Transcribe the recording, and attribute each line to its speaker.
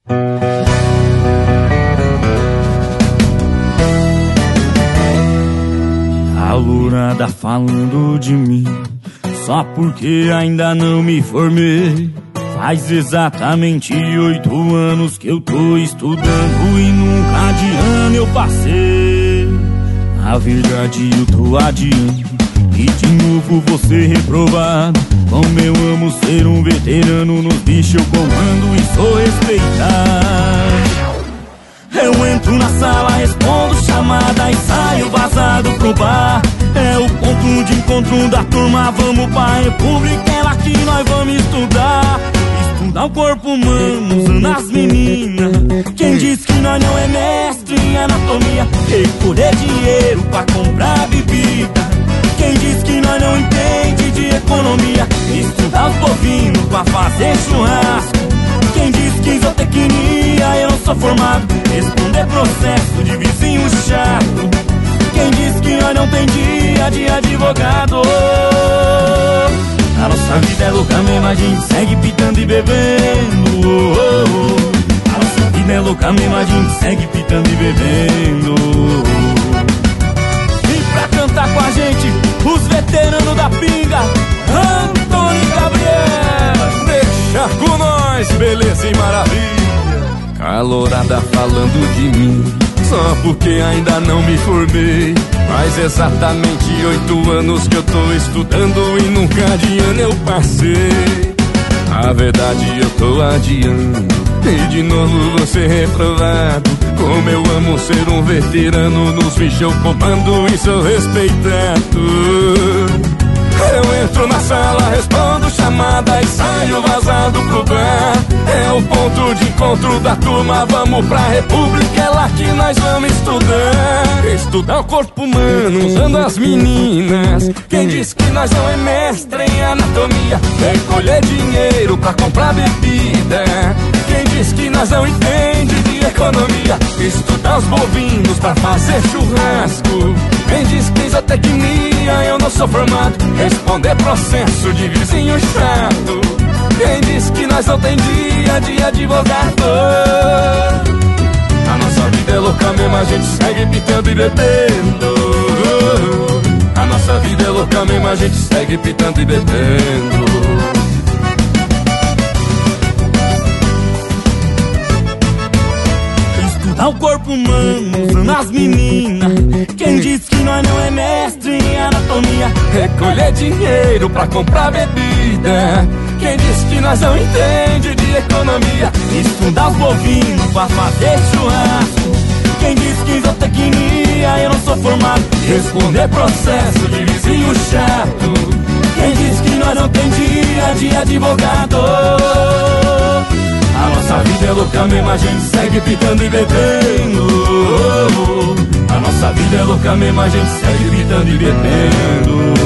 Speaker 1: Calorada falando de mim, só porque ainda não me formei. Faz exatamente 8 anos que eu tô estudando e nunca de ano eu passei. Na verdade eu tô adiando e de novo vou ser reprovado. Como eu amo ser um veterano, nos bichos eu comando e sou respeitado. Eu entro na sala, respondo chamada e saio vazado pro bar. É o ponto de encontro da turma, vamos pra República, é lá que nós vamos estudar. Estudar o corpo humano, usando as meninas. Quem diz que nós não é mestre em anatomia? Recolher dinheiro pra comprar bebida. Quem diz que nós não entende de economia? Estudar os bovinos pra fazer churrasco. Quem diz que em zootecnia eu não sou formado? Responder processo de vizinho chato. Quem diz que nós não tem dia de advogado? A nossa vida é louca mesmo, a gente segue pitando e bebendo. A nossa vida é louca mesmo, a gente segue pitando e bebendo. E pra cantar com a gente, os veteranos da pinga, Antônio e Gabriel.
Speaker 2: Deixa com nós, beleza e maravilha. Calorada falando de mim, só porque ainda não me formei. Faz exatamente 8 anos que eu tô estudando e nunca de ano eu passei. A verdade eu tô adiando e de novo vou ser reprovado. Como eu amo ser um veterano, nos bichos eu comando e sou respeitado. Eu entro na sala, respondo chamada e saio vazado pro bar. É o ponto de encontro da turma, vamos pra República, é lá que nós vamos estudar. Estudar o corpo humano, usando as meninas. Quem diz que nós não é mestre em anatomia? Recolher dinheiro pra comprar bebida. Quem diz que nós não entende de economia? Estudar os bovinos pra fazer churrasco. Quem diz que em zootecnia eu não sou formado? Responder processo de vizinho chato. Quem diz que nós não tem dia de advogado? A nossa vida é louca mesmo, a gente segue pitando e bebendo. A nossa vida é louca mesmo, a gente segue pitando e bebendo.
Speaker 1: Estudar o corpo humano, usando as meninas. Quem diz que nós não é mestre em anatomia?
Speaker 2: Recolher dinheiro pra comprar bebida. Quem diz que nós não entende de economia?
Speaker 1: Estudar os bovinos pra fazer churrasco. Quem diz que em zootecnia eu não sou formado? Responder processo de vizinho chato. Quem diz que nós não tem dia de advogado? A nossa vida é louca mesmo, a gente segue pitando e bebendo. A nossa vida é louca mesmo, a gente segue pitando e bebendo.